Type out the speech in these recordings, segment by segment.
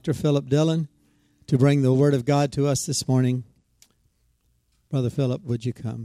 Dr. Philip Dillon to bring the Word of God to us this morning. Brother Philip, would you come?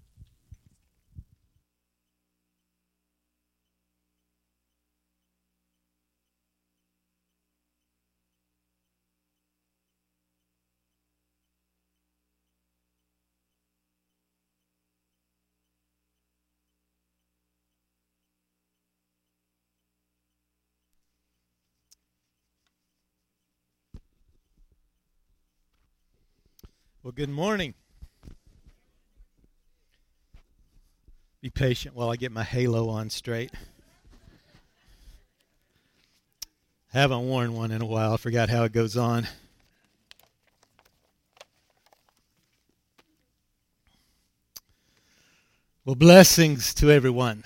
Well, good morning. Be patient while I get my halo on straight. Haven't worn one in a while. I forgot how it goes on. Well, blessings to everyone.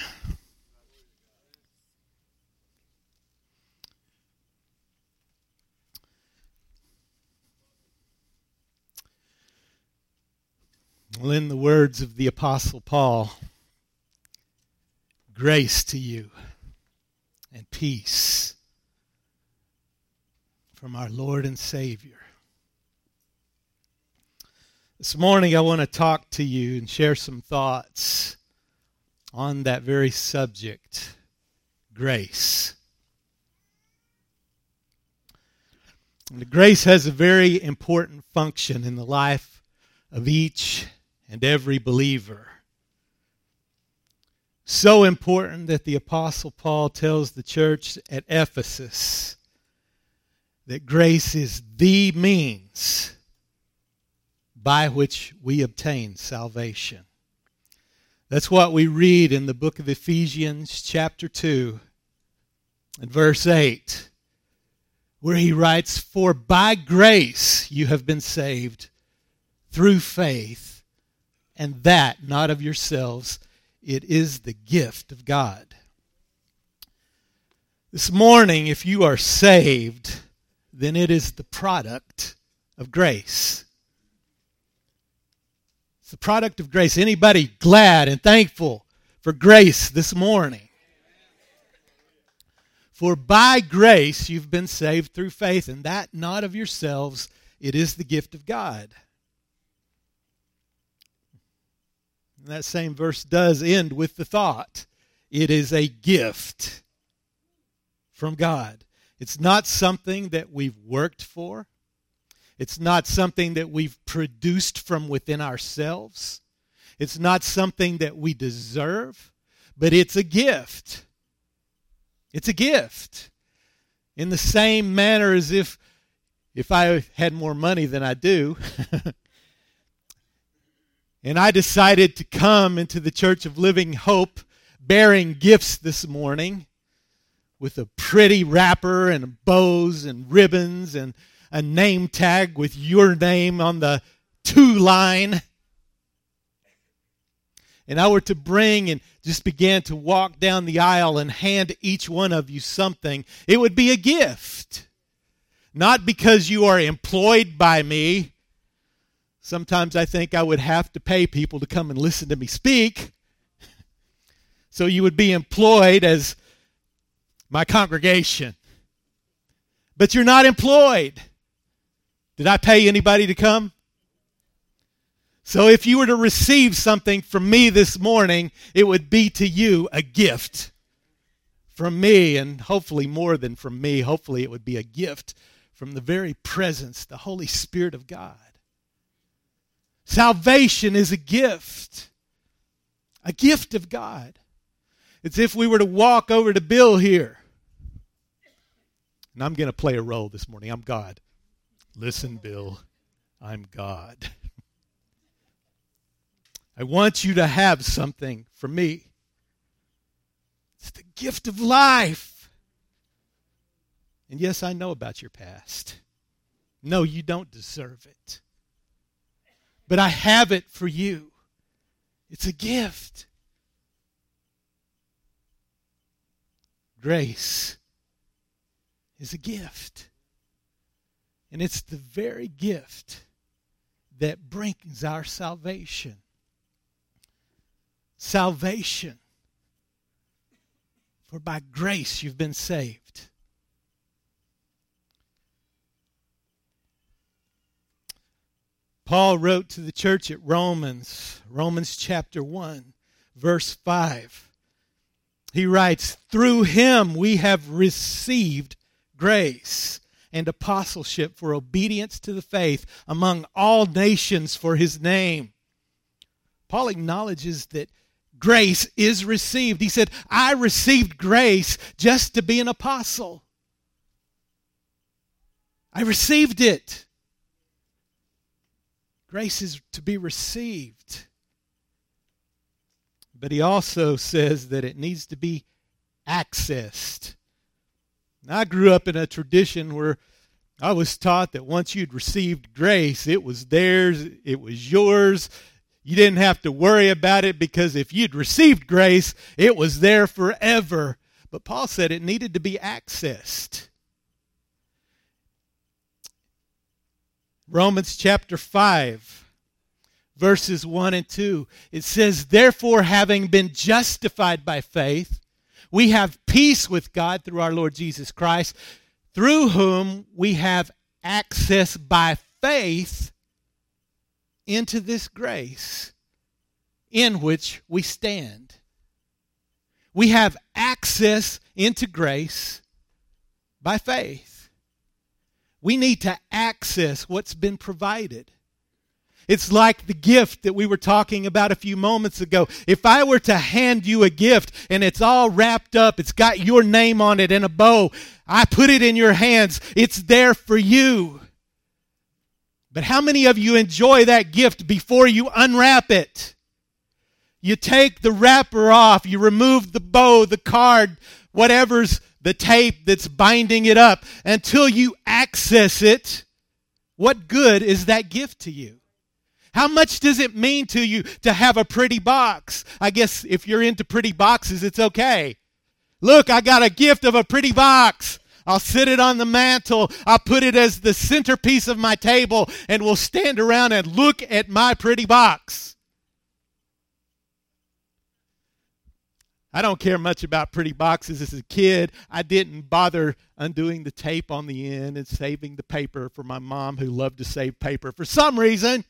Well, in the words of the Apostle Paul, grace to you and peace from our Lord and Savior. This morning I want to talk to you and share some thoughts on that very subject, grace. And grace has a very important function in the life of each and every believer. So important that the Apostle Paul tells the church at Ephesus that grace is the means by which we obtain salvation. That's what we read in the book of Ephesians chapter 2 and verse 8, where he writes, "For by grace you have been saved through faith, and that not of yourselves, it is the gift of God." This morning, if you are saved, then it is the product of grace. It's the product of grace. Anybody glad and thankful for grace this morning? For by grace you've been saved through faith, and that not of yourselves, it is the gift of God. And that same verse does end with the thought, it is a gift from God. It's not something that we've worked for. It's not something that we've produced from within ourselves. It's not something that we deserve, but it's a gift. It's a gift. In the same manner as if I had more money than I do, and I decided to come into the Church of Living Hope bearing gifts this morning with a pretty wrapper and bows and ribbons and a name tag with your name on the to line. And I were to bring and just began to walk down the aisle and hand each one of you something, it would be a gift. Not because you are employed by me. Sometimes I think I would have to pay people to come and listen to me speak. So you would be employed as my congregation. But you're not employed. Did I pay anybody to come? So if you were to receive something from me this morning, it would be to you a gift from me, and hopefully more than from me. Hopefully it would be a gift from the very presence, the Holy Spirit of God. Salvation is a gift of God. It's if we were to walk over to Bill here, and I'm going to play a role this morning. I'm God. Listen, Bill, I'm God. I want you to have something from me. It's the gift of life. And yes, I know about your past. No, you don't deserve it. But I have it for you. It's a gift. Grace is a gift. And it's the very gift that brings our salvation. Salvation. For by grace you've been saved. Paul wrote to the church at Romans chapter 1, verse 5. He writes, "Through him we have received grace and apostleship for obedience to the faith among all nations for his name." Paul acknowledges that grace is received. He said, I received grace just to be an apostle. I received it. Grace is to be received. But he also says that it needs to be accessed. Now, I grew up in a tradition where I was taught that once you'd received grace, it was theirs, it was yours. You didn't have to worry about it because if you'd received grace, it was there forever. But Paul said it needed to be accessed. Romans chapter 5, verses 1 and 2. It says, "Therefore, having been justified by faith, we have peace with God through our Lord Jesus Christ, through whom we have access by faith into this grace in which we stand." We have access into grace by faith. We need to access what's been provided. It's like the gift that we were talking about a few moments ago. If I were to hand you a gift and it's all wrapped up, it's got your name on it in a bow, I put it in your hands, it's there for you. But how many of you enjoy that gift before you unwrap it? You take the wrapper off, you remove the bow, the card, whatever's the tape that's binding it up until you access it. What good is that gift to you? How much does it mean to you to have a pretty box? I guess if you're into pretty boxes, it's okay. Look, I got a gift of a pretty box. I'll sit it on the mantle. I'll put it as the centerpiece of my table, and we'll stand around and look at my pretty box. I don't care much about pretty boxes. As a kid, I didn't bother undoing the tape on the end and saving the paper for my mom, who loved to save paper. For some reason,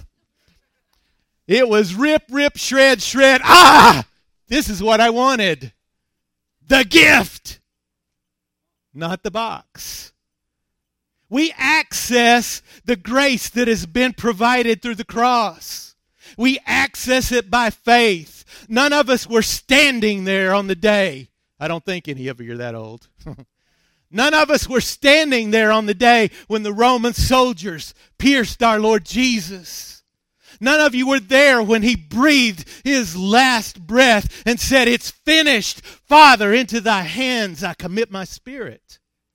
it was rip, rip, shred, shred. This is what I wanted. The gift. Not the box. We access the grace that has been provided through the cross. We access it by faith. None of us were standing there on the day. I don't think any of you are that old. None of us were standing there on the day when the Roman soldiers pierced our Lord Jesus. None of you were there when he breathed his last breath and said, "It's finished. Father, into thy hands I commit my spirit."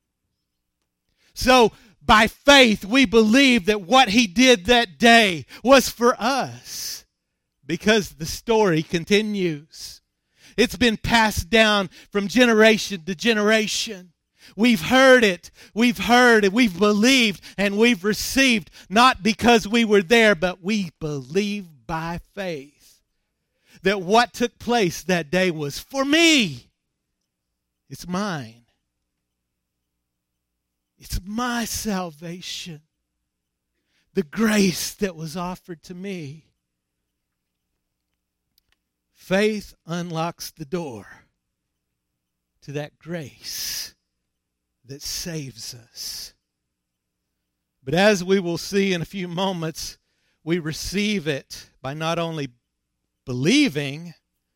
So, by faith, we believe that what he did that day was for us, because the story continues. It's been passed down from generation to generation. We've heard it, we've believed, and we've received, not because we were there, but we believe by faith that what took place that day was for me. It's mine. It's my salvation. The grace that was offered to me. Faith unlocks the door to that grace that saves us. But as we will see in a few moments, we receive it by not only believing,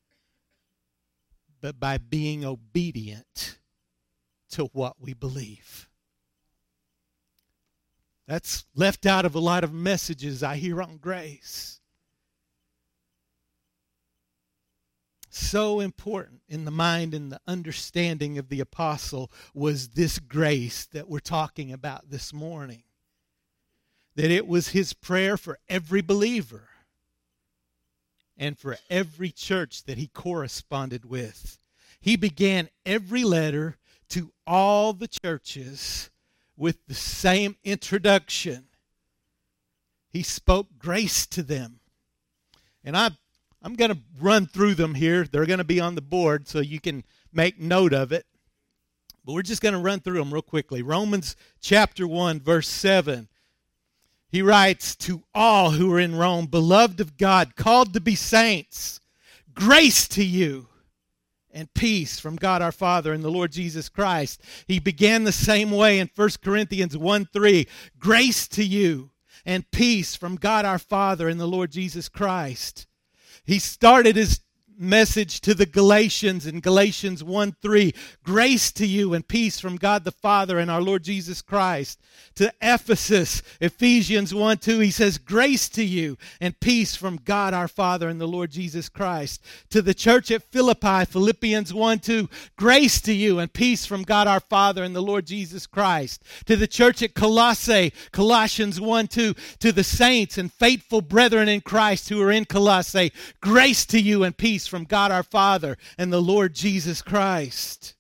but by being obedient to what we believe. That's left out of a lot of messages I hear on grace. So important in the mind and the understanding of the apostle was this grace that we're talking about this morning. That it was his prayer for every believer and for every church that he corresponded with. He began every letter to all the churches with the same introduction. He spoke grace to them. And I'm going to run through them here. They're going to be on the board so you can make note of it. But we're just going to run through them real quickly. Romans chapter 1, verse 7. He writes, to all who are in Rome, beloved of God, called to be saints, grace to you and peace from God our Father and the Lord Jesus Christ. He began the same way in 1 Corinthians 1:3. Grace to you and peace from God our Father and the Lord Jesus Christ. He started his message to the Galatians in Galatians 1:3. Grace to you and peace from God the Father and our Lord Jesus Christ. To Ephesus, Ephesians 1:2, he says, grace to you and peace from God our Father and the Lord Jesus Christ. To the church at Philippi, Philippians 1:2, grace to you and peace from God our Father and the Lord Jesus Christ. To the church at Colossae, Colossians 1:2, to the saints and faithful brethren in Christ who are in Colossae, grace to you and peace from God our Father and the Lord Jesus Christ.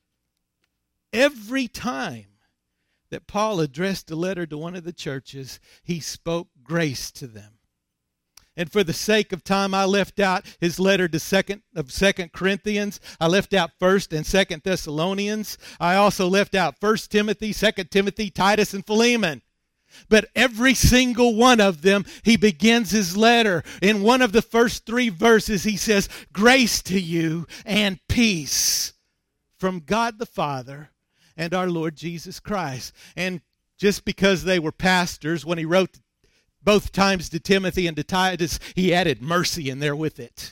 Every time that Paul addressed a letter to one of the churches, he spoke grace to them. And for the sake of time, I left out his letter to 2 Corinthians. I left out 1 and 2 Thessalonians. I also left out 1 Timothy, 2 Timothy, Titus, and Philemon. But every single one of them, he begins his letter. In one of the first 3 verses, he says, grace to you and peace from God the Father and our Lord Jesus Christ. And just because they were pastors, when he wrote both times to Timothy and to Titus, he added mercy in there with it.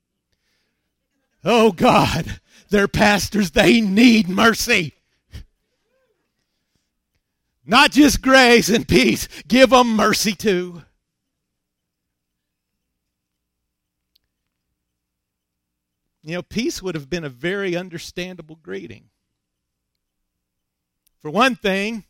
Oh God, they're pastors, they need mercy. Not just grace and peace. Give them mercy too. You know, peace would have been a very understandable greeting. For one thing,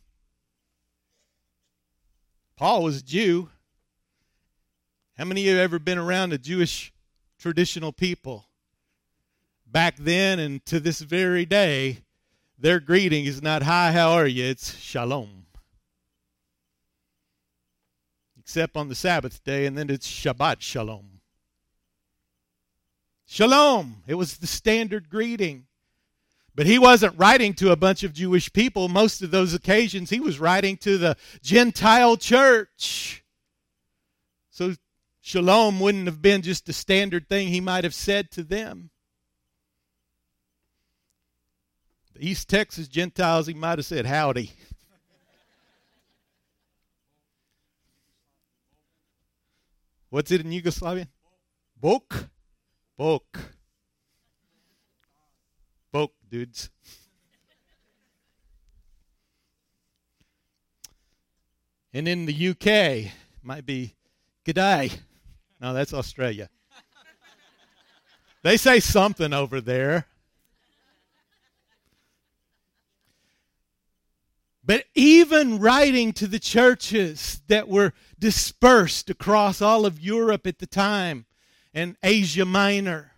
Paul was a Jew. How many of you have ever been around a Jewish traditional people? Back then and to this very day, their greeting is not, hi, how are you? It's shalom. Except on the Sabbath day, and then it's Shabbat Shalom. Shalom. It was the standard greeting. But he wasn't writing to a bunch of Jewish people. Most of those occasions, he was writing to the Gentile church. So shalom wouldn't have been just a standard thing he might have said to them. The East Texas Gentiles, he might have said howdy. What's it in Yugoslavian? Bok? Bok. Bok, dudes. And in the UK, might be g'day. No, that's Australia. They say something over there. But even writing to the churches that were dispersed across all of Europe at the time and Asia Minor,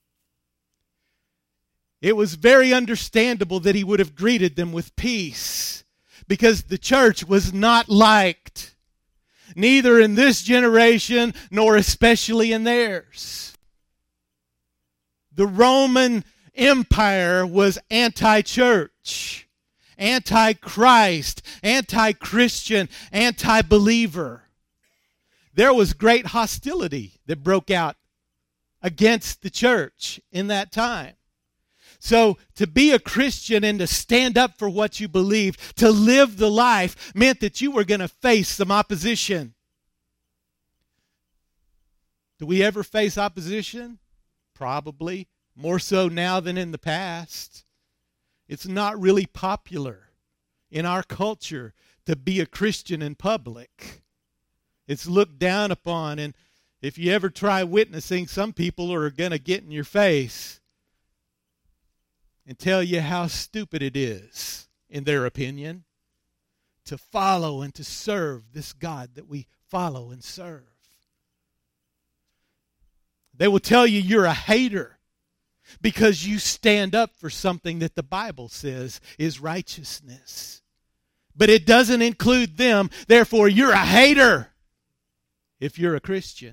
it was very understandable that he would have greeted them with peace, because the church was not liked, neither in this generation nor especially in theirs. The Roman Empire was anti-church, anti-Christ, anti-Christian, anti-believer. There was great hostility that broke out against the church in that time. So to be a Christian and to stand up for what you believed, to live the life, meant that you were going to face some opposition. Do we ever face opposition? Probably. More so now than in the past. It's not really popular in our culture to be a Christian in public. It's looked down upon, and if you ever try witnessing, some people are going to get in your face and tell you how stupid it is, in their opinion, to follow and to serve this God that we follow and serve. They will tell you you're a hater because you stand up for something that the Bible says is righteousness. But it doesn't include them, therefore you're a hater if you're a Christian.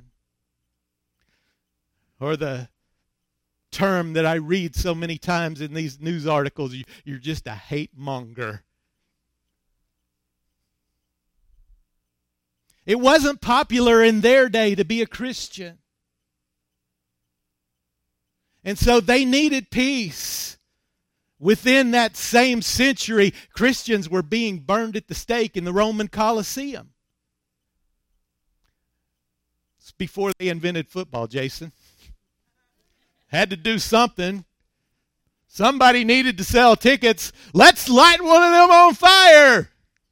Or the term that I read so many times in these news articles, you're just a hate monger. It wasn't popular in their day to be a Christian. And so they needed peace. Within that same century, Christians were being burned at the stake in the Roman Colosseum. It's before they invented football, Jason. Had to do something. Somebody needed to sell tickets. Let's light one of them on fire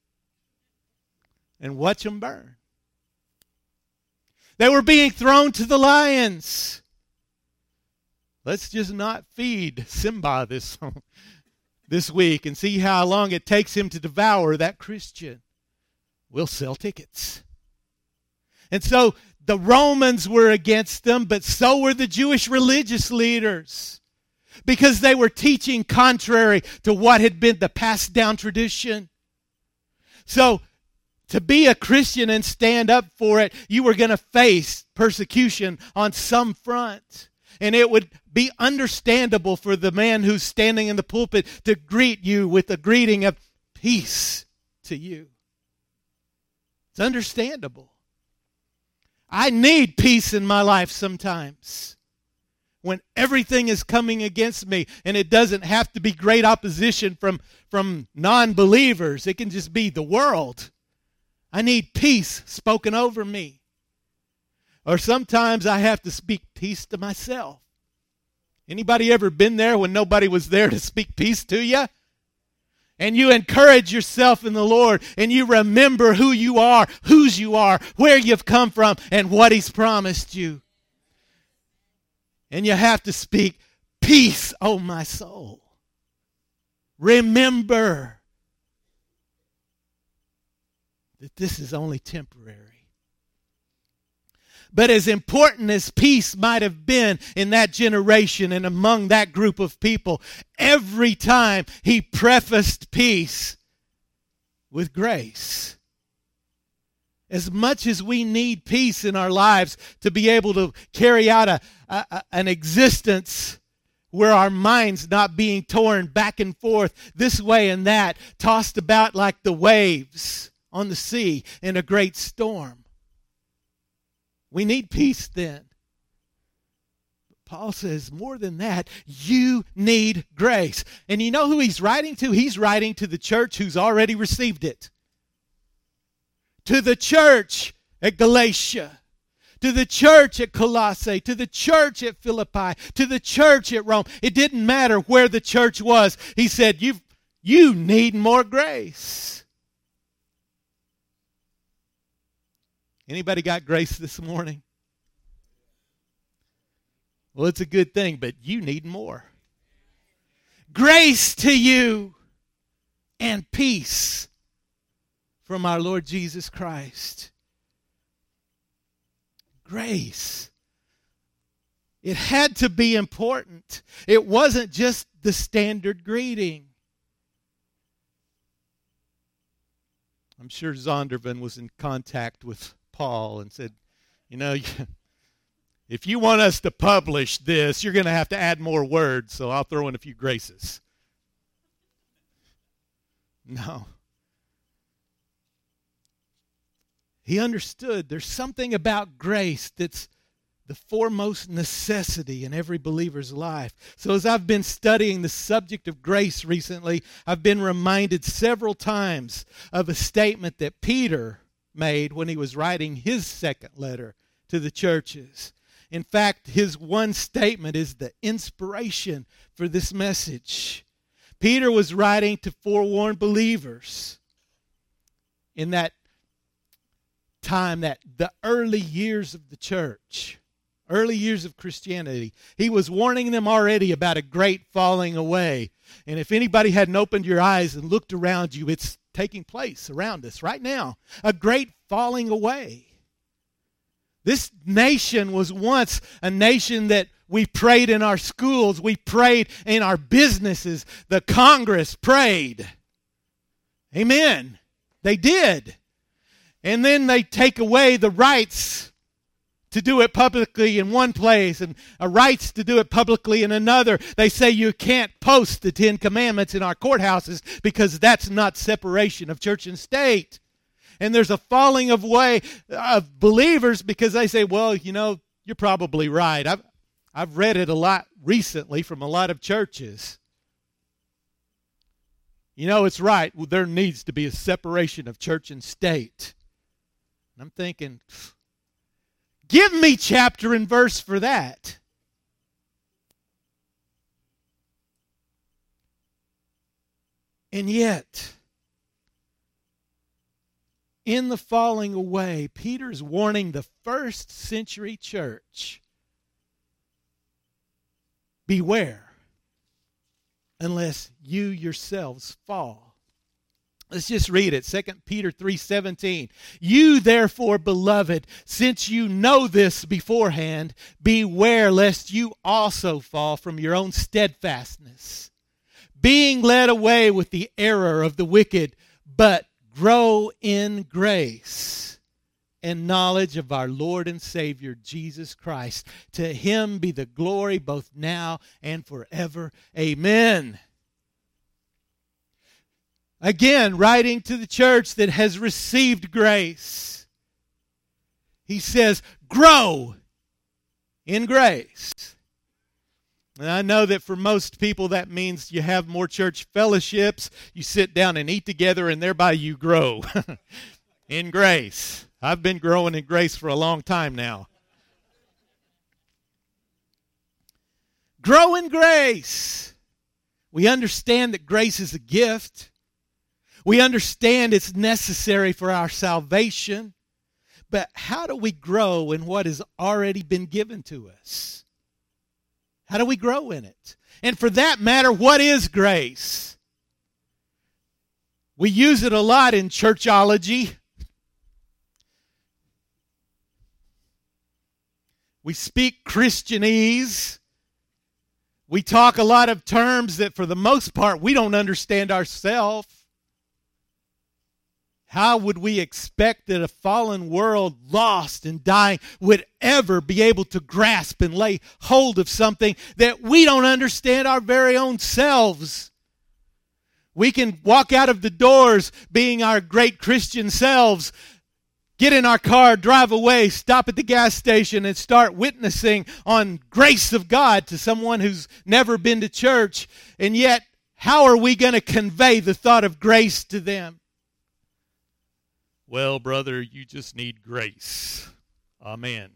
and watch them burn. They were being thrown to the lions. Let's just not feed Simba this week and see how long it takes him to devour that Christian. We'll sell tickets. And so the Romans were against them, but so were the Jewish religious leaders, because they were teaching contrary to what had been the passed down tradition. So to be a Christian and stand up for it, you were going to face persecution on some front. And it would be understandable for the man who's standing in the pulpit to greet you with a greeting of peace to you. It's understandable. I need peace in my life sometimes when everything is coming against me, and it doesn't have to be great opposition from non-believers. It can just be the world. I need peace spoken over me. Or sometimes I have to speak peace to myself. Anybody ever been there when nobody was there to speak peace to you? And you encourage yourself in the Lord, and you remember who you are, whose you are, where you've come from, and what He's promised you. And you have to speak, peace, O my soul. Remember that this is only temporary. But as important as peace might have been in that generation and among that group of people, every time he prefaced peace with grace. As much as we need peace in our lives to be able to carry out an existence where our mind's not being torn back and forth this way and that, tossed about like the waves on the sea in a great storm. We need peace then. But Paul says, more than that, you need grace. And you know who he's writing to? He's writing to the church who's already received it. To the church at Galatia. To the church at Colossae. To the church at Philippi. To the church at Rome. It didn't matter where the church was. He said, you need more grace. Anybody got grace this morning? Well, it's a good thing, but you need more. Grace to you and peace from our Lord Jesus Christ. Grace. It had to be important. It wasn't just the standard greeting. I'm sure Zondervan was in contact with Paul and said, you know, if you want us to publish this, you're going to have to add more words, so I'll throw in a few graces. No. He understood there's something about grace that's the foremost necessity in every believer's life. So as I've been studying the subject of grace recently, I've been reminded several times of a statement that Peter made when he was writing his second letter to the churches. In fact, his one statement is the inspiration for this message. Peter was writing to forewarn believers in that time, that the early years of the church, early years of Christianity. He was warning them already about a great falling away. And if anybody hadn't opened your eyes and looked around you, it's taking place around us right now. A great falling away. This nation was once a nation that we prayed in our schools. We prayed in our businesses. The Congress prayed. Amen. They did. And then they take away the rights to do it publicly in one place and rights to do it publicly in another. They say you can't post the 10 Commandments in our courthouses because that's not separation of church and state. And there's a falling away of believers because they say, well, you're probably right. I've read it a lot recently from a lot of churches. It's right. Well, there needs to be a separation of church and state. And I'm thinking, give me chapter and verse for that. And yet, in the falling away, Peter's warning the first century church, beware, unless you yourselves fall. Let's just read it. 2 Peter 3:17. You therefore, beloved, since you know this beforehand, beware lest you also fall from your own steadfastness, being led away with the error of the wicked, but grow in grace and knowledge of our Lord and Savior, Jesus Christ. To him be the glory both now and forever. Amen. Again, writing to the church that has received grace, he says, grow in grace. And I know that for most people that means you have more church fellowships, you sit down and eat together, and thereby you grow in grace. I've been growing in grace for a long time now. Grow in grace. We understand that grace is a gift. We understand it's necessary for our salvation. But how do we grow in what has already been given to us? How do we grow in it? And for that matter, what is grace? We use it a lot in churchology. We speak Christianese. We talk a lot of terms that for the most part we don't understand ourselves. How would we expect that a fallen world, lost and dying, would ever be able to grasp and lay hold of something that we don't understand our very own selves? We can walk out of the doors being our great Christian selves, get in our car, drive away, stop at the gas station, and start witnessing on grace of God to someone who's never been to church. And yet, how are we going to convey the thought of grace to them? Well, brother, you just need grace. Amen.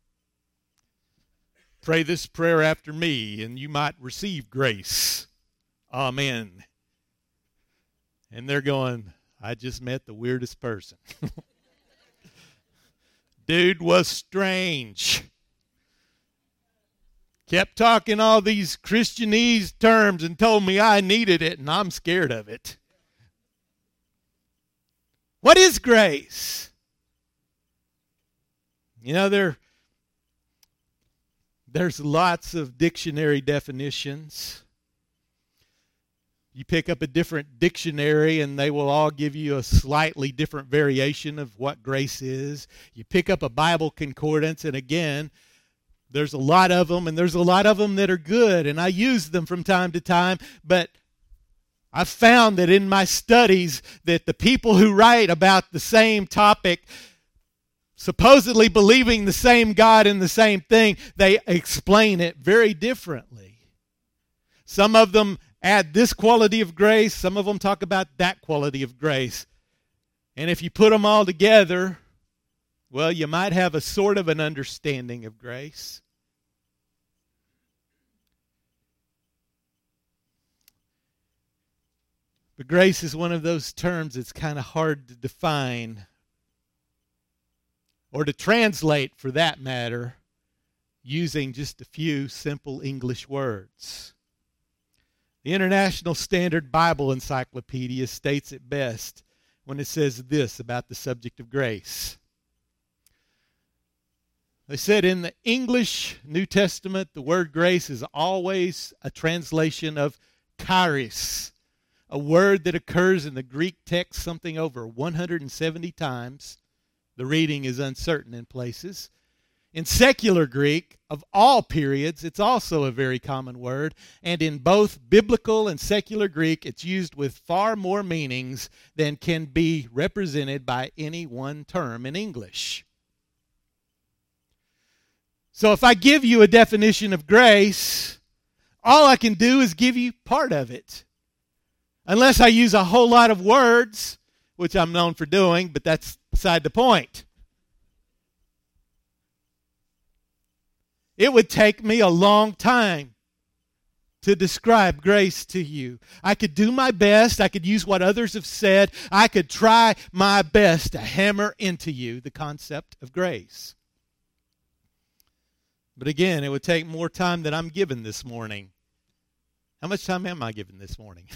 Pray this prayer after me, and you might receive grace. Amen. And they're going, I just met the weirdest person. Dude was strange. Kept talking all these Christianese terms and told me I needed it, and I'm scared of it. What is grace? There's lots of dictionary definitions. You pick up a different dictionary and they will all give you a slightly different variation of what grace is. You pick up a Bible concordance, and again, there's a lot of them, and there's a lot of them that are good, and I use them from time to time, but I've found that in my studies that the people who write about the same topic, supposedly believing the same God and the same thing, they explain it very differently. Some of them add this quality of grace. Some of them talk about that quality of grace. And if you put them all together, well, you might have a sort of an understanding of grace. But grace is one of those terms that's kind of hard to define or to translate, for that matter, using just a few simple English words. The International Standard Bible Encyclopedia states it best when it says this about the subject of grace. They said in the English New Testament, the word grace is always a translation of charis, a word that occurs in the Greek text something over 170 times. The reading is uncertain in places. In secular Greek, of all periods, it's also a very common word. And in both biblical and secular Greek, it's used with far more meanings than can be represented by any one term in English. So if I give you a definition of grace, all I can do is give you part of it. Unless I use a whole lot of words, which I'm known for doing, but that's beside the point. It would take me a long time to describe grace to you. I could do my best. I could use what others have said. I could try my best to hammer into you the concept of grace. But again, it would take more time than I'm given this morning. How much time am I given this morning?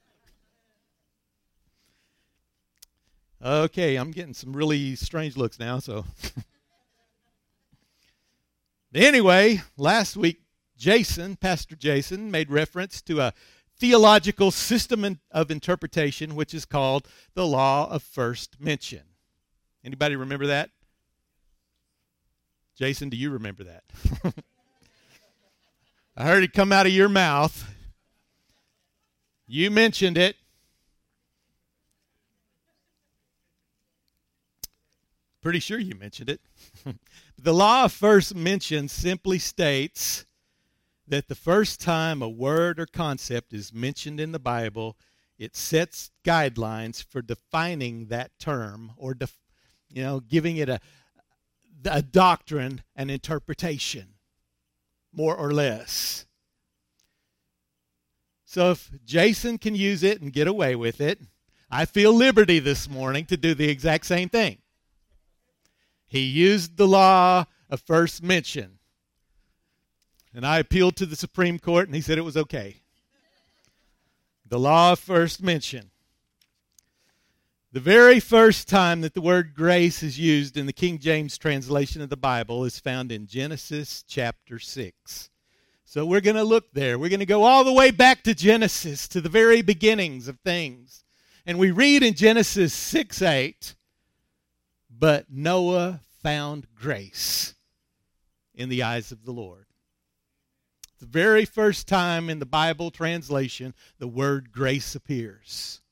Okay, I'm getting some really strange looks now, so... Anyway, last week, Pastor Jason, made reference to a theological system of interpretation which is called the law of first mention. Anybody remember that? Jason, do you remember that? I heard it come out of your mouth. You mentioned it. Pretty sure you mentioned it. The law of first mention simply states that the first time a word or concept is mentioned in the Bible, it sets guidelines for defining that term or giving it a doctrine, an interpretation, more or less. So if Jason can use it and get away with it, I feel liberty this morning to do the exact same thing. He used the law of first mention. And I appealed to the Supreme Court, and he said it was okay. The law of first mention. The very first time that the word grace is used in the King James translation of the Bible is found in Genesis chapter 6. So we're going to look there. We're going to go all the way back to Genesis, to the very beginnings of things. And we read in Genesis 6:8, but Noah found grace in the eyes of the Lord. The very first time in the Bible translation, the word grace appears.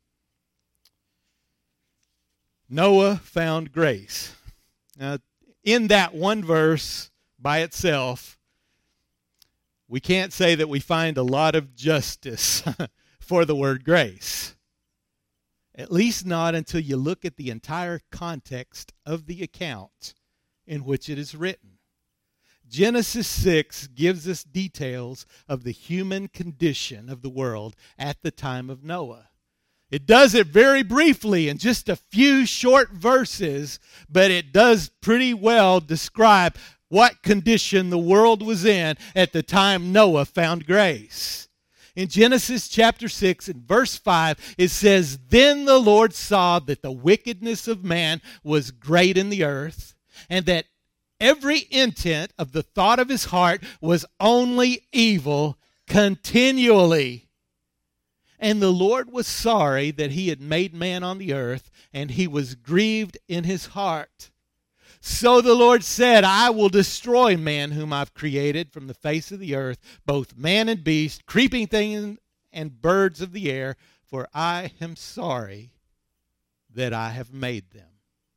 Noah found grace. Now, in that one verse by itself, we can't say that we find a lot of justice for the word grace. At least not until you look at the entire context of the account in which it is written. Genesis 6 gives us details of the human condition of the world at the time of Noah. It does it very briefly in just a few short verses, but it does pretty well describe what condition the world was in at the time Noah found grace. In Genesis chapter 6 and verse 5, it says, "Then the Lord saw that the wickedness of man was great in the earth, and that every intent of the thought of his heart was only evil continually. And the Lord was sorry that he had made man on the earth, and he was grieved in his heart. So the Lord said, I will destroy man whom I've created from the face of the earth, both man and beast, creeping things and birds of the air, for I am sorry that I have made them."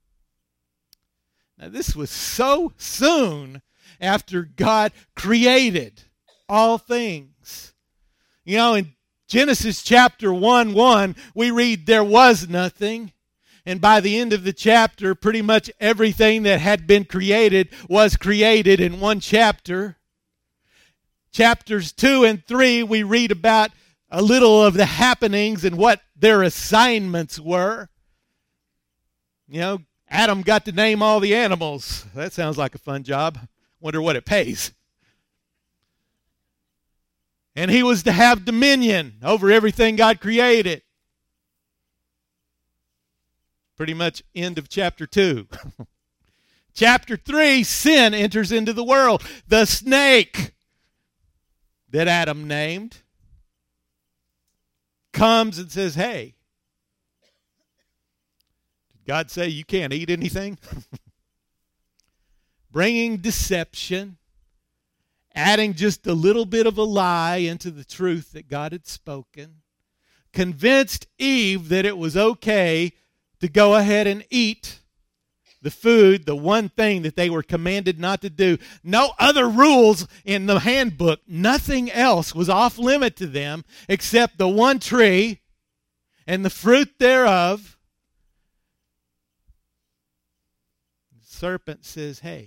Now this was so soon after God created all things. You know, in Genesis chapter 1:1, we read there was nothing. And by the end of the chapter, pretty much everything that had been created was created in one chapter. Chapters 2 and 3, we read about a little of the happenings and what their assignments were. You know, Adam got to name all the animals. That sounds like a fun job. Wonder what it pays. And he was to have dominion over everything God created. Pretty much end of chapter 2. Chapter 3, sin enters into the world. The snake that Adam named comes and says, hey, did God say you can't eat anything? bringing deception, adding just a little bit of a lie into the truth that God had spoken, convinced Eve that it was okay to go ahead and eat the food, the one thing that they were commanded not to do. No other rules in the handbook. Nothing else was off limit to them except the one tree and the fruit thereof. The serpent says, hey,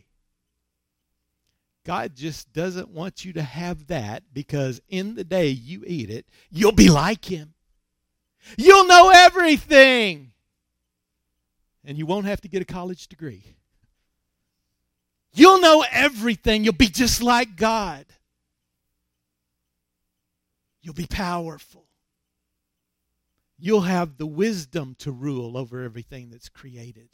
God just doesn't want you to have that, because in the day you eat it, you'll be like him. You'll know everything. And you won't have to get a college degree. You'll know everything. You'll be just like God. You'll be powerful. You'll have the wisdom to rule over everything that's created.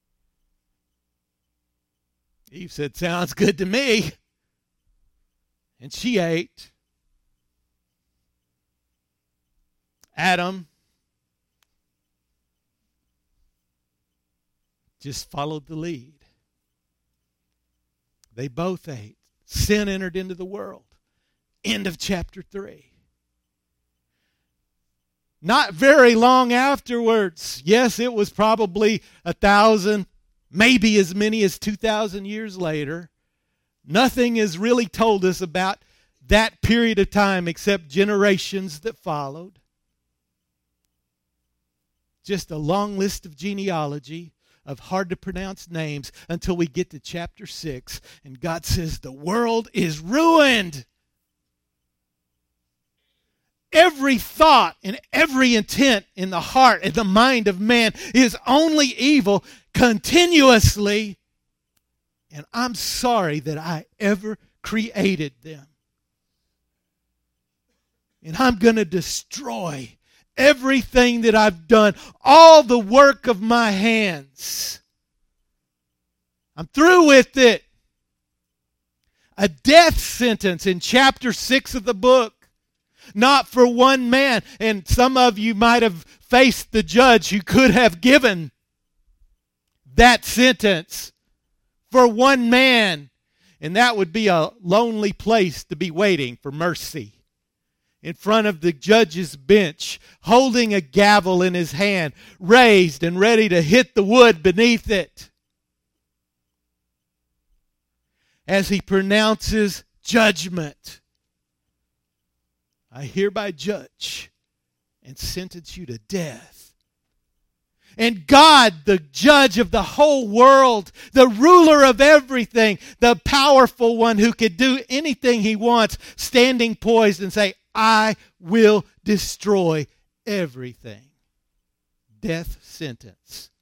Eve said, sounds good to me. And she ate. Adam just followed the lead. They both ate. Sin entered into the world. End of chapter 3. Not very long afterwards, yes, it was probably 1,000, maybe as many as 2,000 years later. Nothing is really told us about that period of time except generations that followed. Just a long list of genealogy of hard-to-pronounce names until we get to chapter 6, and God says the world is ruined. Every thought and every intent in the heart and the mind of man is only evil continuously, and I'm sorry that I ever created them. And I'm going to destroy everything that I've done, all the work of my hands. I'm through with it. A death sentence in chapter 6 of the book. Not for one man. And some of you might have faced the judge who could have given that sentence for one man. And that would be a lonely place to be waiting for mercy. In front of the judge's bench, holding a gavel in his hand, raised and ready to hit the wood beneath it, as he pronounces judgment. I hereby judge and sentence you to death. And God, the judge of the whole world, the ruler of everything, the powerful one who could do anything he wants, standing poised and say, I will destroy everything. Death sentence.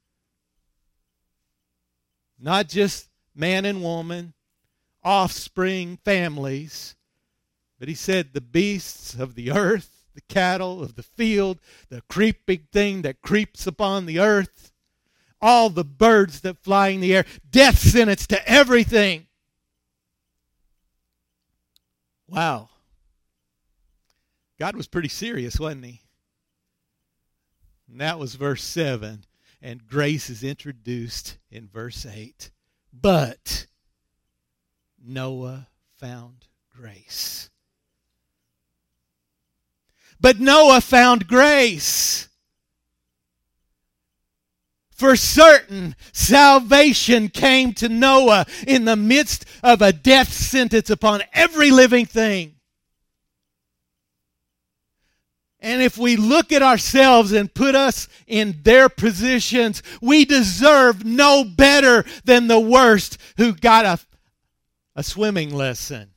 Not just man and woman, offspring, families, but he said the beasts of the earth, the cattle of the field, the creeping thing that creeps upon the earth, all the birds that fly in the air. Death sentence to everything. Wow. God was pretty serious, wasn't he? And that was verse 7. And grace is introduced in verse 8. But Noah found grace. But Noah found grace. For certain, salvation came to Noah in the midst of a death sentence upon every living thing. And if we look at ourselves and put us in their positions, we deserve no better than the worst who got a swimming lesson.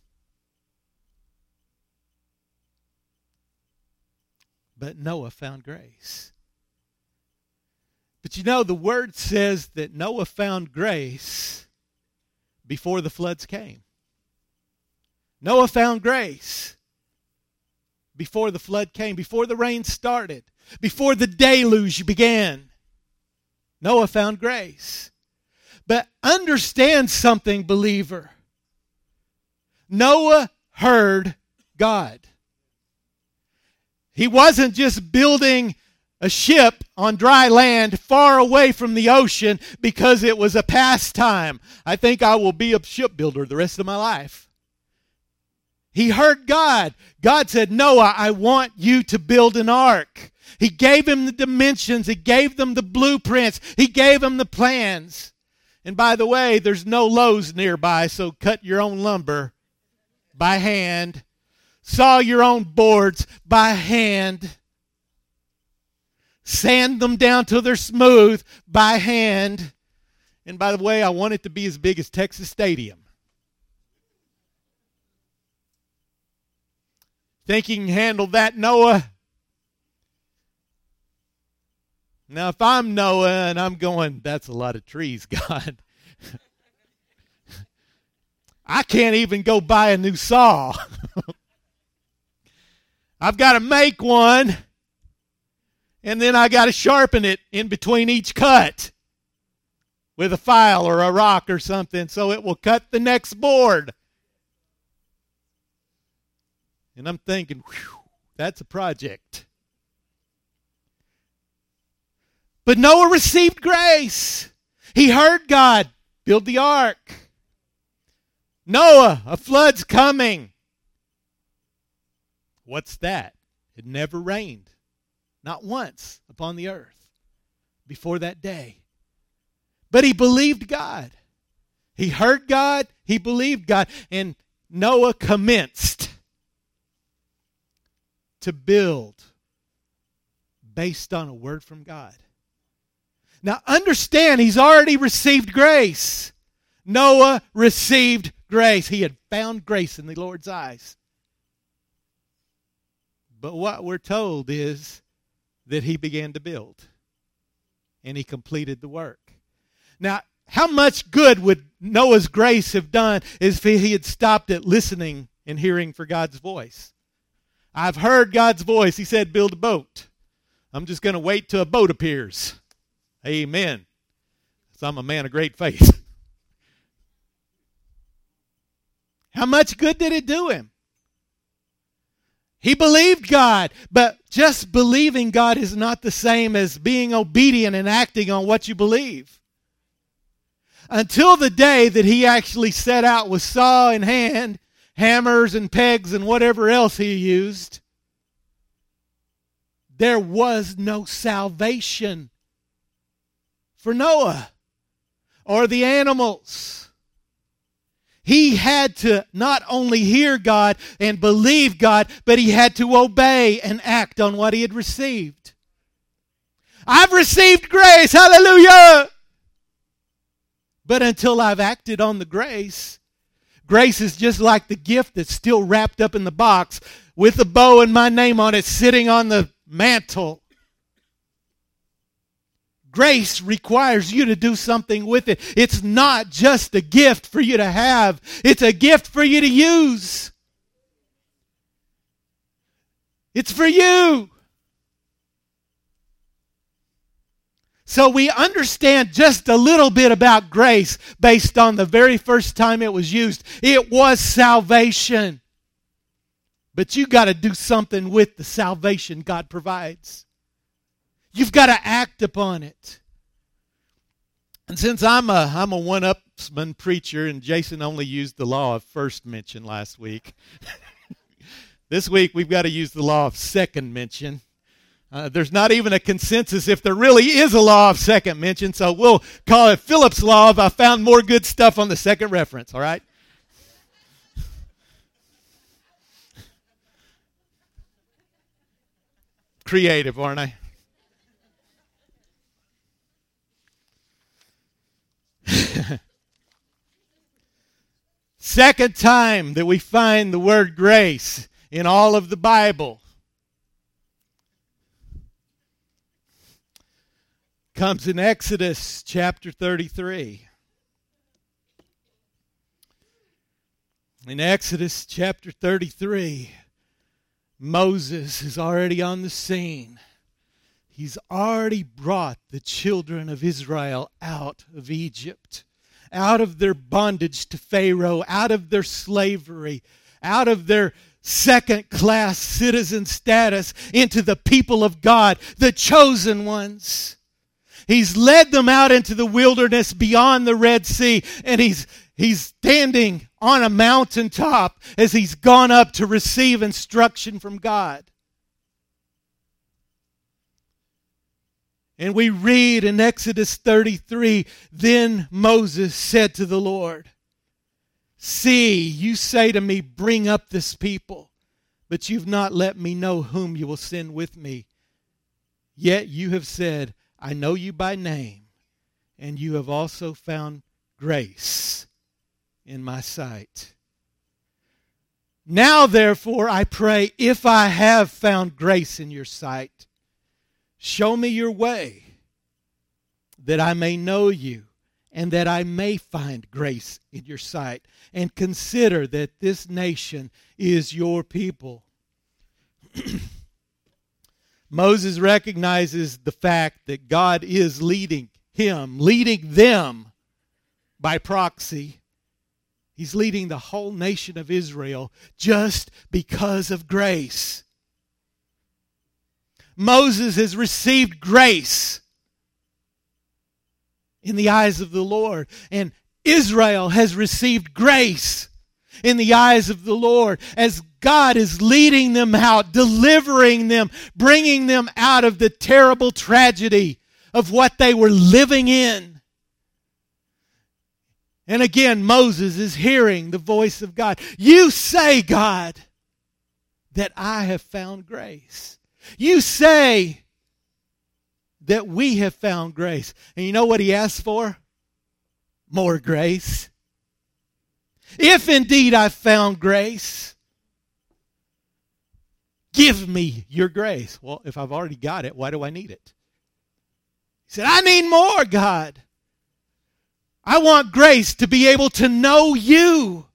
But Noah found grace. But you know, the word says that Noah found grace before the floods came. Noah found grace before the flood came, before the rain started, before the deluge began. Noah found grace. But understand something, believer. Noah heard God. He wasn't just building a ship on dry land far away from the ocean because it was a pastime. I think I will be a shipbuilder the rest of my life. He heard God. God said, Noah, I want you to build an ark. He gave him the dimensions. He gave them the blueprints. He gave him the plans. And by the way, there's no Lowe's nearby, so cut your own lumber by hand. Saw your own boards by hand. Sand them down till they're smooth by hand. And by the way, I want it to be as big as Texas Stadium. Think you can handle that, Noah? Now, if I'm Noah and I'm going, that's a lot of trees, God. I can't even go buy a new saw. I've got to make one. And then I got to sharpen it in between each cut with a file or a rock or something so it will cut the next board. And I'm thinking, whew, that's a project. But Noah received grace. He heard God build the ark. Noah, a flood's coming. What's that? It never rained. Not once upon the earth before that day. But he believed God. He heard God. He believed God. And Noah commenced to build based on a word from God. Now understand, he's already received grace. Noah received grace. He had found grace in the Lord's eyes. But what we're told is that he began to build. And he completed the work. Now, how much good would Noah's grace have done if he had stopped at listening and hearing for God's voice? I've heard God's voice. He said, build a boat. I'm just going to wait till a boat appears. Amen. So I'm a man of great faith. How much good did it do him? He believed God, but just believing God is not the same as being obedient and acting on what you believe. Until the day that he actually set out with saw in hand, hammers and pegs and whatever else he used, there was no salvation for Noah or the animals. He had to not only hear God and believe God, but he had to obey and act on what he had received. I've received grace, hallelujah! But until I've acted on the grace, grace is just like the gift that's still wrapped up in the box with a bow and my name on it sitting on the mantle. Grace requires you to do something with it. It's not just a gift for you to have. It's a gift for you to use. It's for you. So we understand just a little bit about grace based on the very first time it was used. It was salvation. But you got to do something with the salvation God provides. You've got to act upon it. And since I'm a one-upsman preacher, and Jason only used the law of first mention last week, this week we've got to use the law of second mention. There's not even a consensus if there really is a law of second mention, so we'll call it Philip's law if I found more good stuff on the second reference, all right? Creative, aren't I? Second time that we find the word grace in all of the Bible comes in Exodus chapter 33. In Exodus chapter 33, Moses is already on the scene. He's already brought the children of Israel out of Egypt, out of their bondage to Pharaoh, out of their slavery, out of their second-class citizen status into the people of God, the chosen ones. He's led them out into the wilderness beyond the Red Sea, and he's standing on a mountaintop as he's gone up to receive instruction from God. And we read in Exodus 33, then Moses said to the Lord, see, you say to me, bring up this people, but you've not let me know whom you will send with me. Yet you have said, I know you by name, and you have also found grace in my sight. Now, therefore, I pray, if I have found grace in your sight, show me your way, that I may know you, and that I may find grace in your sight, and consider that this nation is your people. Moses recognizes the fact that God is leading them by proxy. He's leading the whole nation of Israel just because of grace. Moses has received grace in the eyes of the Lord, and Israel has received grace in the eyes of the Lord as God is leading them out, delivering them, bringing them out of the terrible tragedy of what they were living in. And again, Moses is hearing the voice of God. You say, God, that I have found grace. You say that we have found grace. And you know what he asked for? More grace. If indeed I've found grace, give me your grace. Well, if I've already got it, why do I need it? He said, I need more, God. I want grace to be able to know you.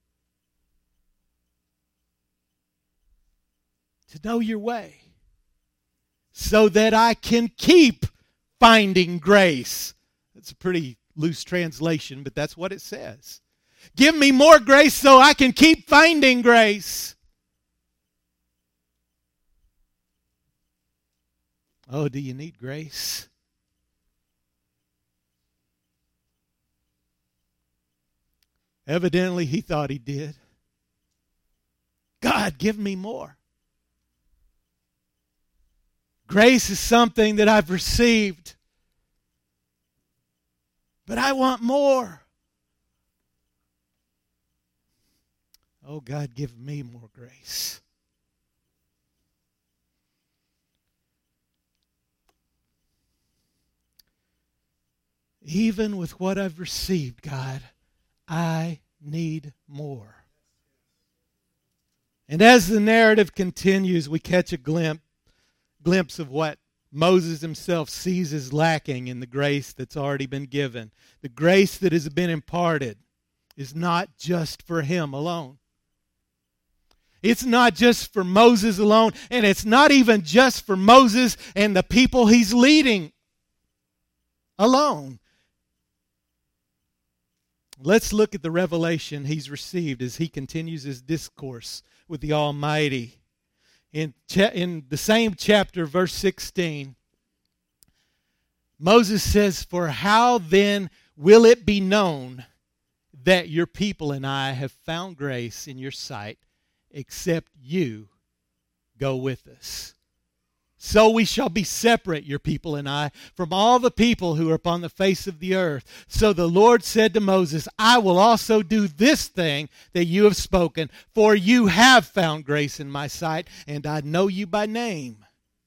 To know your way. So that I can keep finding grace. That's a pretty loose translation, but that's what it says. Give me more grace so I can keep finding grace. Oh, do you need grace? Evidently, he thought he did. God, give me more. Grace is something that I've received, but I want more. Oh, God, give me more grace. Even with what I've received, God, I need more. And as the narrative continues, we catch a glimpse of what Moses himself sees as lacking in the grace that's already been given. The grace that has been imparted is not just for him alone. It's not just for Moses alone, and it's not even just for Moses and the people he's leading alone. Let's look at the revelation he's received as he continues his discourse with the Almighty. In the same chapter, verse 16, Moses says, for how then will it be known that your people and I have found grace in your sight, except you go with us? So we shall be separate, your people and I, from all the people who are upon the face of the earth. So the Lord said to Moses, I will also do this thing that you have spoken, for you have found grace in my sight, and I know you by name.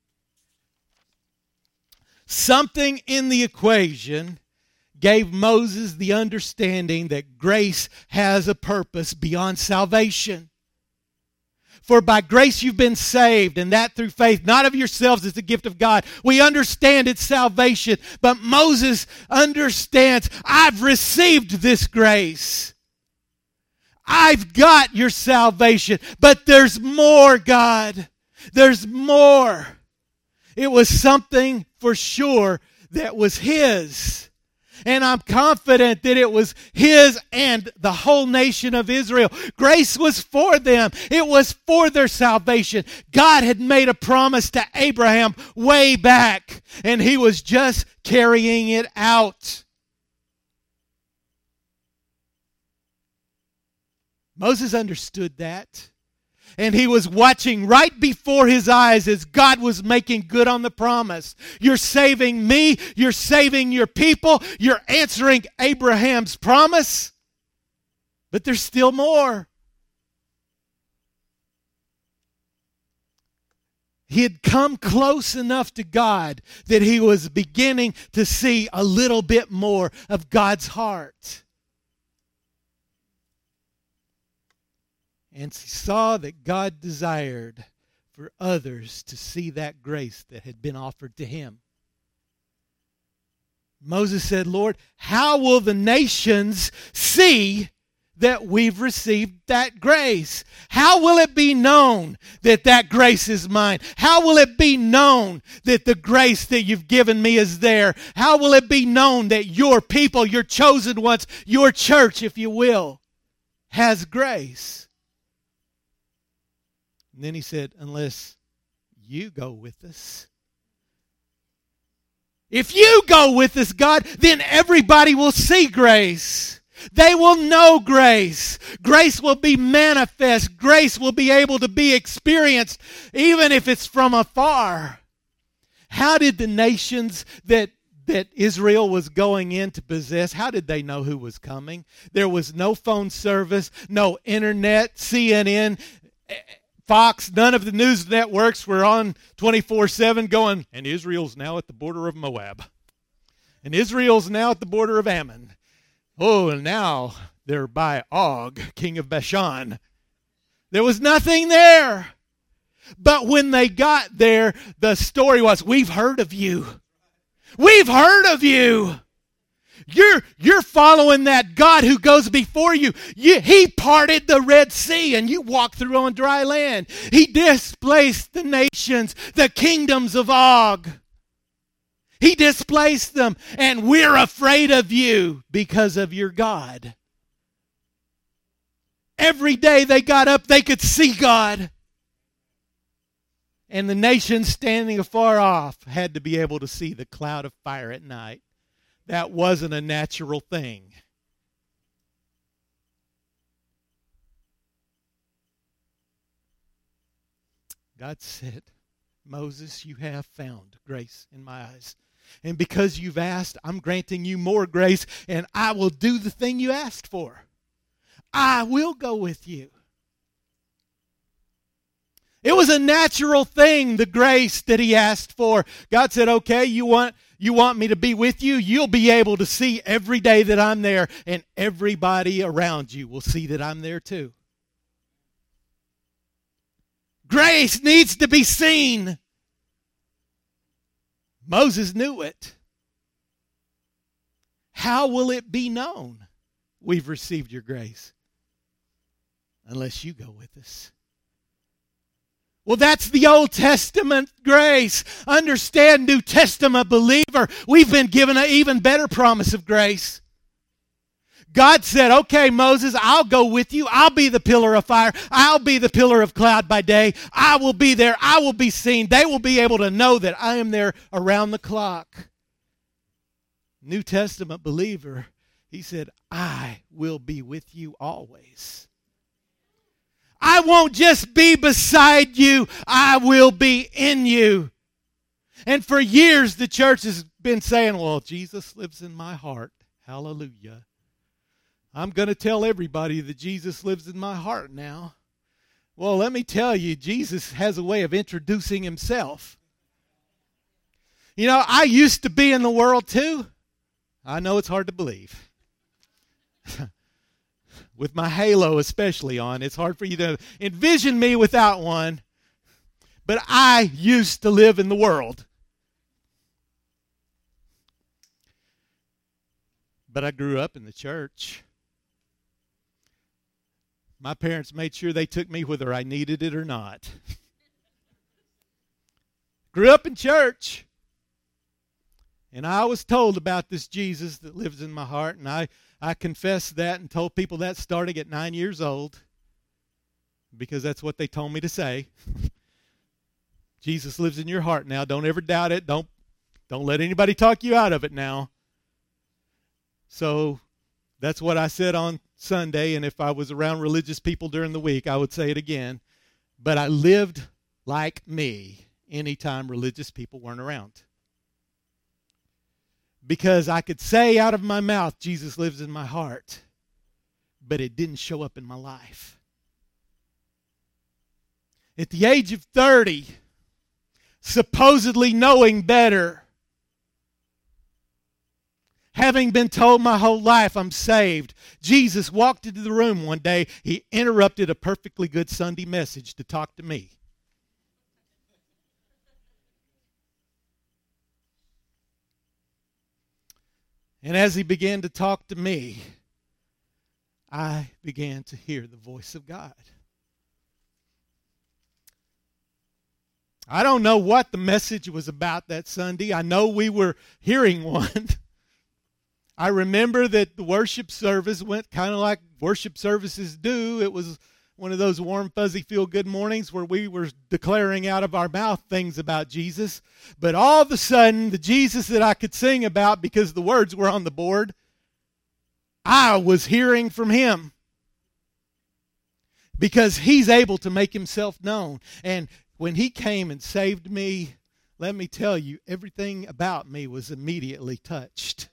Something in the equation gave Moses the understanding that grace has a purpose beyond salvation. For by grace you've been saved, and that through faith, not of yourselves, it's the gift of God. We understand it's salvation, but Moses understands, I've received this grace. I've got your salvation, but there's more, God. There's more. It was something for sure that was his. And I'm confident that it was his and the whole nation of Israel. Grace was for them. It was for their salvation. God had made a promise to Abraham way back, and he was just carrying it out. Moses understood that. And he was watching right before his eyes as God was making good on the promise. You're saving me. You're saving your people. You're answering Abraham's promise. But there's still more. He had come close enough to God that he was beginning to see a little bit more of God's heart. And he saw that God desired for others to see that grace that had been offered to him. Moses said, Lord, how will the nations see that we've received that grace? How will it be known that that grace is mine? How will it be known that the grace that you've given me is there? How will it be known that your people, your chosen ones, your church, if you will, has grace? And then he said, unless you go with us. If you go with us, God, then everybody will see grace. They will know grace. Grace will be manifest. Grace will be able to be experienced, even if it's from afar. How did the nations that Israel was going in to possess, how did they know who was coming? There was no phone service, no internet, CNN, Fox, none of the news networks were on 24/7 going, and Israel's now at the border of Moab. And Israel's now at the border of Ammon. Oh, and now they're by Og, king of Bashan. There was nothing there. But when they got there, the story was, we've heard of you. We've heard of you. You're following that God who goes before you. He parted the Red Sea and you walked through on dry land. He displaced the nations, the kingdoms of Og. He displaced them, and we're afraid of you because of your God. Every day they got up, they could see God. And the nations standing afar off had to be able to see the cloud of fire at night. That wasn't a natural thing. God said, Moses, you have found grace in my eyes. And because you've asked, I'm granting you more grace, and I will do the thing you asked for. I will go with you. It was a natural thing, the grace that he asked for. God said, okay, you want me to be with you? You'll be able to see every day that I'm there, and everybody around you will see that I'm there too. Grace needs to be seen. Moses knew it. How will it be known we've received your grace? Unless you go with us. Well, that's the Old Testament grace. Understand, New Testament believer, we've been given an even better promise of grace. God said, okay, Moses, I'll go with you. I'll be the pillar of fire. I'll be the pillar of cloud by day. I will be there. I will be seen. They will be able to know that I am there around the clock. New Testament believer, he said, I will be with you always. I won't just be beside you. I will be in you. And for years, the church has been saying, well, Jesus lives in my heart. Hallelujah. I'm going to tell everybody that Jesus lives in my heart now. Well, let me tell you, Jesus has a way of introducing himself. You know, I used to be in the world too. I know it's hard to believe. With my halo especially on, it's hard for you to envision me without one. But I used to live in the world. But I grew up in the church. My parents made sure they took me whether I needed it or not. Grew up in church. And I was told about this Jesus that lives in my heart, and I confessed that and told people that starting at 9 years old, because that's what they told me to say. Jesus lives in your heart now. Don't ever doubt it. Don't let anybody talk you out of it now. So that's what I said on Sunday, and if I was around religious people during the week, I would say it again. But I lived like me anytime religious people weren't around. Because I could say out of my mouth, Jesus lives in my heart, but it didn't show up in my life. At the age of 30, supposedly knowing better, having been told my whole life I'm saved, Jesus walked into the room one day. He interrupted a perfectly good Sunday message to talk to me. And as he began to talk to me, I began to hear the voice of God. I don't know what the message was about that Sunday. I know we were hearing one. I remember that the worship service went kind of like worship services do. It was one of those warm, fuzzy, feel-good mornings where we were declaring out of our mouth things about Jesus. But all of a sudden, the Jesus that I could sing about, because the words were on the board, I was hearing from him. Because he's able to make himself known. And when he came and saved me, let me tell you, everything about me was immediately touched.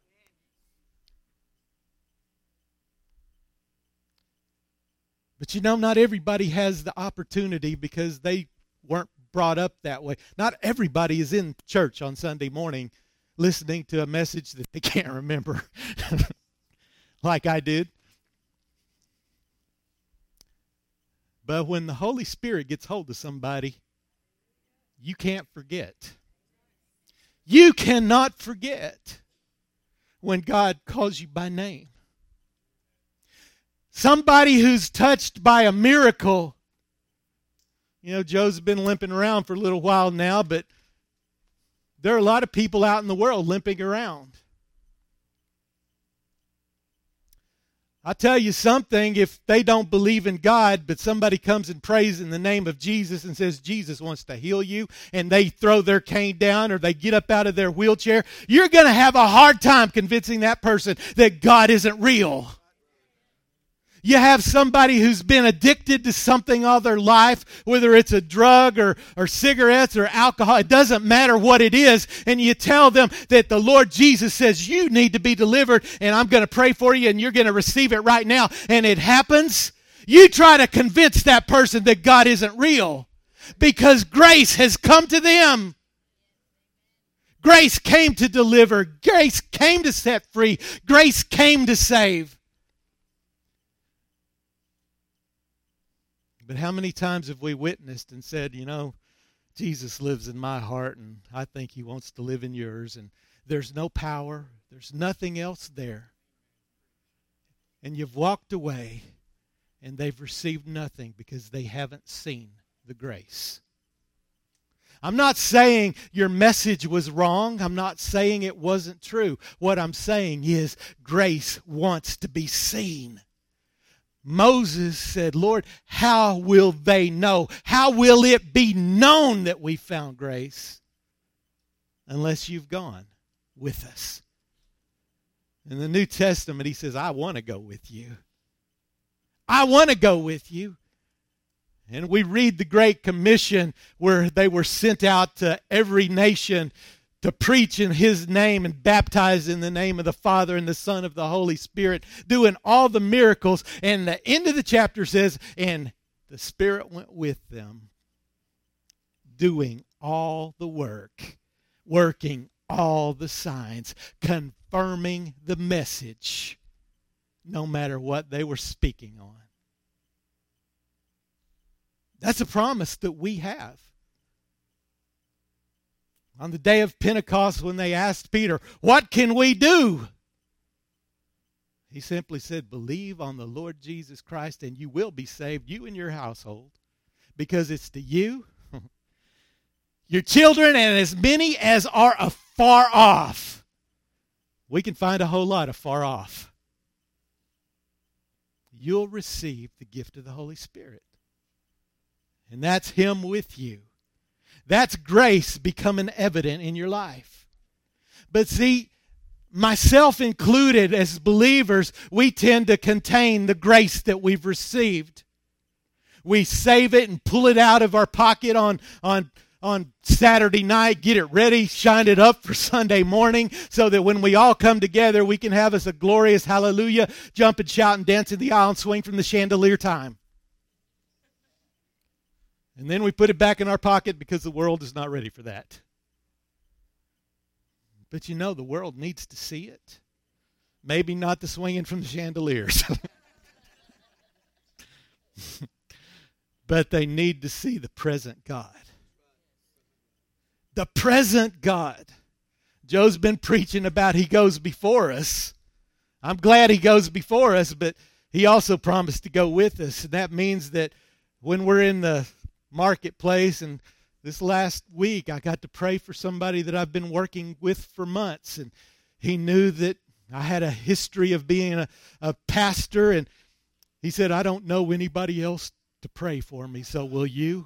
But you know, not everybody has the opportunity because they weren't brought up that way. Not everybody is in church on Sunday morning listening to a message that they can't remember like I did. But when the Holy Spirit gets hold of somebody, you can't forget. You cannot forget when God calls you by name. Somebody who's touched by a miracle. You know, Joe's been limping around for a little while now, but there are a lot of people out in the world limping around. I'll tell you something, if they don't believe in God, but somebody comes and prays in the name of Jesus and says Jesus wants to heal you, and they throw their cane down or they get up out of their wheelchair, you're going to have a hard time convincing that person that God isn't real. You have somebody who's been addicted to something all their life, whether it's a drug or cigarettes or alcohol, it doesn't matter what it is, and you tell them that the Lord Jesus says you need to be delivered, and I'm going to pray for you, and you're going to receive it right now, and it happens. You try to convince that person that God isn't real because grace has come to them. Grace came to deliver. Grace came to set free. Grace came to save. But how many times have we witnessed and said, you know, Jesus lives in my heart and I think he wants to live in yours, and there's no power, there's nothing else there. And you've walked away and they've received nothing because they haven't seen the grace. I'm not saying your message was wrong. I'm not saying it wasn't true. What I'm saying is grace wants to be seen. Moses said, Lord, how will they know? How will it be known that we found grace? Unless you've gone with us. In the New Testament, he says, I want to go with you. I want to go with you. And we read the Great Commission where they were sent out to every nation to preach in his name and baptize in the name of the Father and the Son and of the Holy Spirit, doing all the miracles. And the end of the chapter says, and the Spirit went with them, doing all the work, working all the signs, confirming the message, no matter what they were speaking on. That's a promise that we have. On the day of Pentecost, when they asked Peter, what can we do? He simply said, believe on the Lord Jesus Christ and you will be saved, you and your household. Because it's to you, your children, and as many as are afar off. We can find a whole lot afar off. You'll receive the gift of the Holy Spirit. And that's Him with you. That's grace becoming evident in your life. But see, myself included, as believers, we tend to contain the grace that we've received. We save it and pull it out of our pocket on Saturday night, get it ready, shine it up for Sunday morning, so that when we all come together, we can have us a glorious hallelujah, jump and shout and dance in the aisle and swing from the chandelier time. And then we put it back in our pocket because the world is not ready for that. But you know, the world needs to see it. Maybe not the swinging from the chandeliers. But they need to see the present God. The present God. Joe's been preaching about He goes before us. I'm glad He goes before us, but He also promised to go with us. And that means that when we're in the marketplace, and this last week I got to pray for somebody that I've been working with for months, and he knew that I had a history of being a pastor, and he said, I don't know anybody else to pray for me, so will you?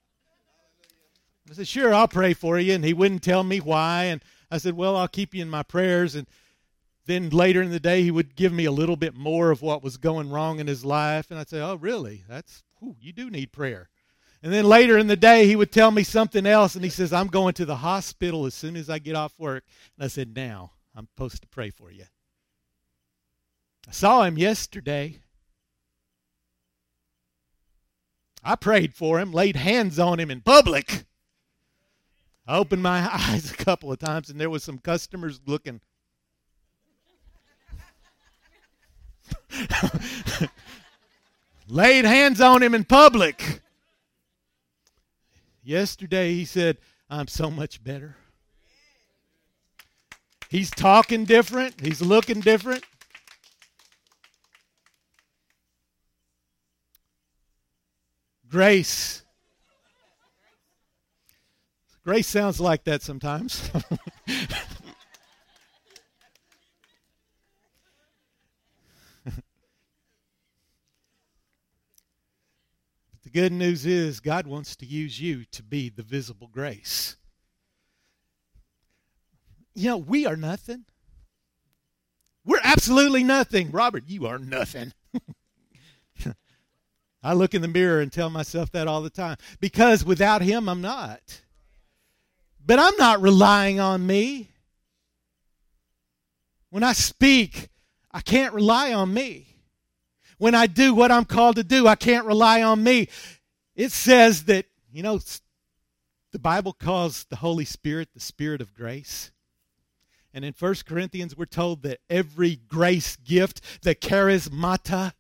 I said, sure, I'll pray for you. And he wouldn't tell me why. And I said, well, I'll keep you in my prayers. And then later in the day, he would give me a little bit more of what was going wrong in his life. And I'd say, oh, really? You do need prayer. And then later in the day, he would tell me something else. And he says, I'm going to the hospital as soon as I get off work. And I said, now, I'm supposed to pray for you. I saw him yesterday. I prayed for him, laid hands on him in public. I opened my eyes a couple of times, and there was some customers looking. Laid hands on him in public. Yesterday, he said, I'm so much better. He's talking different. He's looking different. Grace. Grace sounds like that sometimes. The good news is God wants to use you to be the visible grace. You know, we are nothing. We're absolutely nothing. Robert, you are nothing. I look in the mirror and tell myself that all the time. Because without Him, I'm not. But I'm not relying on me. When I speak, I can't rely on me. When I do what I'm called to do, I can't rely on me. It says that, you know, the Bible calls the Holy Spirit the Spirit of grace. And in 1 Corinthians, we're told that every grace gift, the charismata,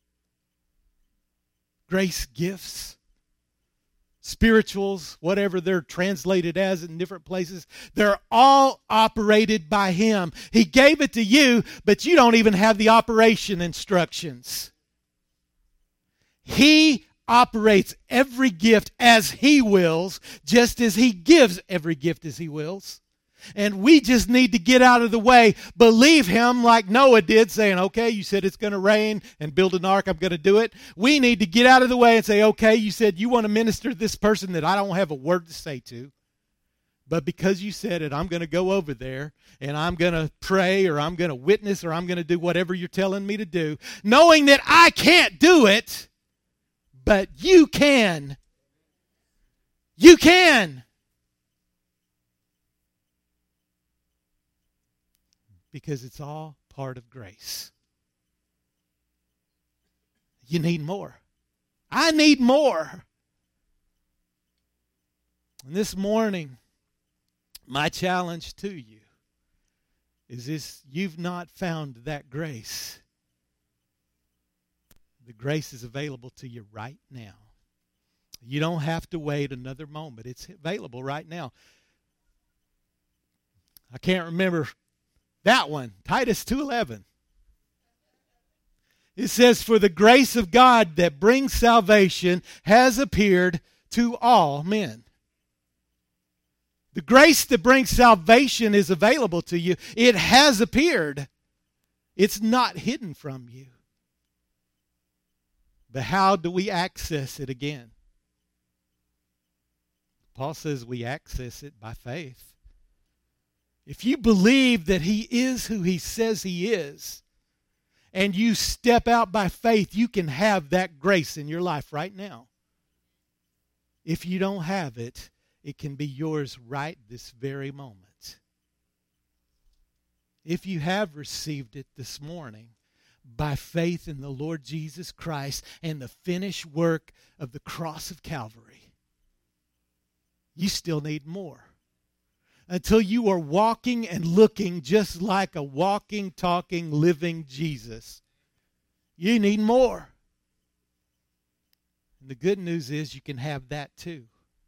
grace gifts, spirituals, whatever they're translated as in different places, they're all operated by Him. He gave it to you, but you don't even have the operation instructions. He operates every gift as He wills, just as He gives every gift as He wills. And we just need to get out of the way, believe Him like Noah did, saying, okay, you said it's going to rain and build an ark, I'm going to do it. We need to get out of the way and say, okay, you said you want to minister to this person that I don't have a word to say to. But because you said it, I'm going to go over there and I'm going to pray, or I'm going to witness, or I'm going to do whatever you're telling me to do, knowing that I can't do it, but you can. You can. Because it's all part of grace. You need more. I need more. And this morning, my challenge to you is this: you've not found that grace. The grace is available to you right now. You don't have to wait another moment. It's available right now. I can't remember that one, Titus 2:11. It says, for the grace of God that brings salvation has appeared to all men. The grace that brings salvation is available to you. It has appeared. It's not hidden from you. But how do we access it again? Paul says we access it by faith. If you believe that He is who He says He is, and you step out by faith, you can have that grace in your life right now. If you don't have it, it can be yours right this very moment. If you have received it this morning by faith in the Lord Jesus Christ and the finished work of the cross of Calvary, you still need more. Until you are walking and looking just like a walking, talking, living Jesus, you need more. And the good news is you can have that too.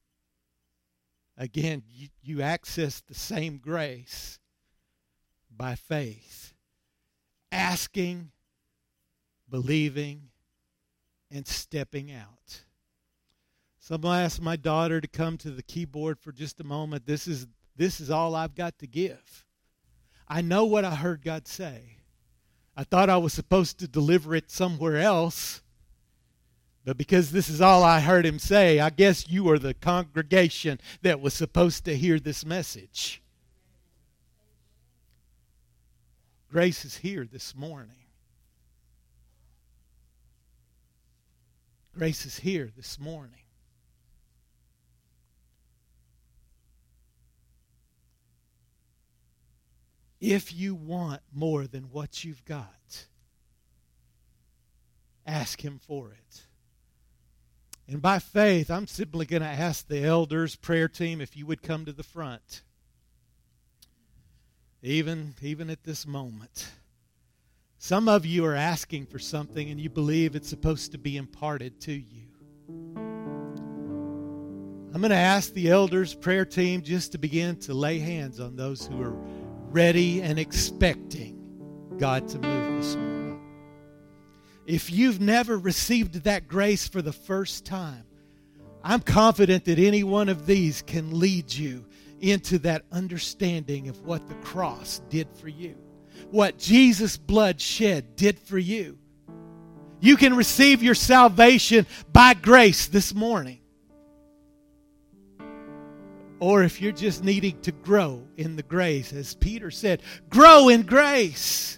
Again, you access the same grace by faith. Asking, believing, and stepping out. So I'm going to ask my daughter to come to the keyboard for just a moment. This is all I've got to give. I know what I heard God say. I thought I was supposed to deliver it somewhere else. But because this is all I heard Him say, I guess you are the congregation that was supposed to hear this message. Grace is here this morning. Grace is here this morning. If you want more than what you've got, ask Him for it. And by faith, I'm simply going to ask the elders, prayer team, if you would come to the front. Even at this moment. Some of you are asking for something and you believe it's supposed to be imparted to you. I'm going to ask the elders, prayer team, just to begin to lay hands on those who are ready and expecting God to move this morning. If you've never received that grace for the first time, I'm confident that any one of these can lead you into that understanding of what the cross did for you, what Jesus' blood shed did for you. You can receive your salvation by grace this morning. Or if you're just needing to grow in the grace, as Peter said, grow in grace.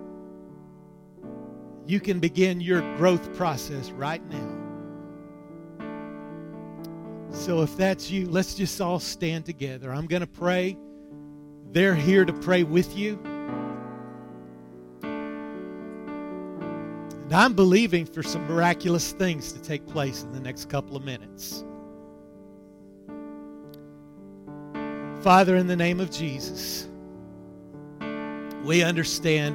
You can begin your growth process right now. So if that's you, let's just all stand together. I'm going to pray. They're here to pray with you. And I'm believing for some miraculous things to take place in the next couple of minutes. Father, in the name of Jesus, we understand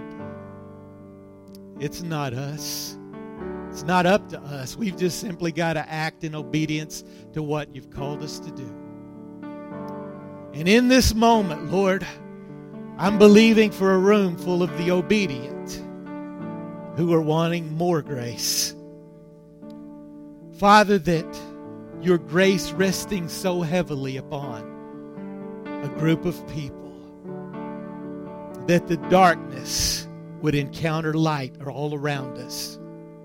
it's not us. It's not up to us. We've just simply got to act in obedience to what you've called us to do. And in this moment, Lord, I'm believing for a room full of the obedient who are wanting more grace. Father, that your grace resting so heavily upon a group of people, that the darkness would encounter light all around us.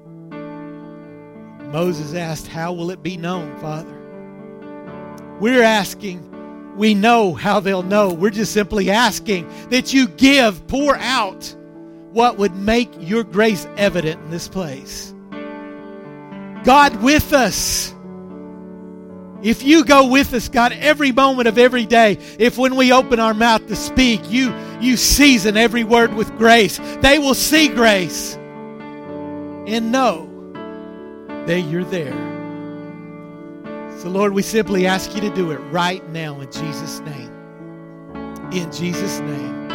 Moses asked, how will it be known, Father? We're asking, we know how they'll know. We're just simply asking that you pour out what would make your grace evident in this place. God with us. If you go with us, God, every moment of every day, if when we open our mouth to speak, you season every word with grace, they will see grace and know that you're there. So, Lord, we simply ask you to do it right now in Jesus' name. In Jesus' name.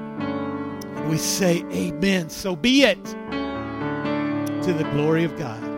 And we say amen. So be it, to the glory of God.